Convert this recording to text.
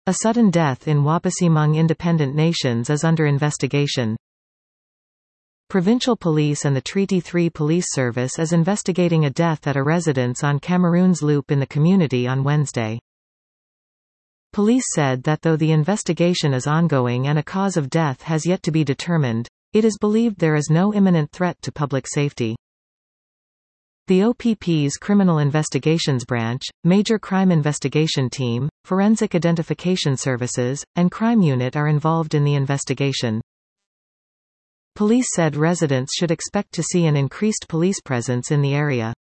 A sudden death in Wapisimung Independent Nations is under investigation. Provincial Police and the Treaty 3 Police Service is investigating a death at a residence on Cameroon's Loop in the community on Wednesday. Police said that though the investigation is ongoing and a cause of death has yet to be determined, it is believed there is no imminent threat to public safety. The OPP's Criminal Investigations Branch, Major Crime Investigation Team, Forensic Identification Services, and Crime Unit are involved in the investigation. Police said residents should expect to see an increased police presence in the area.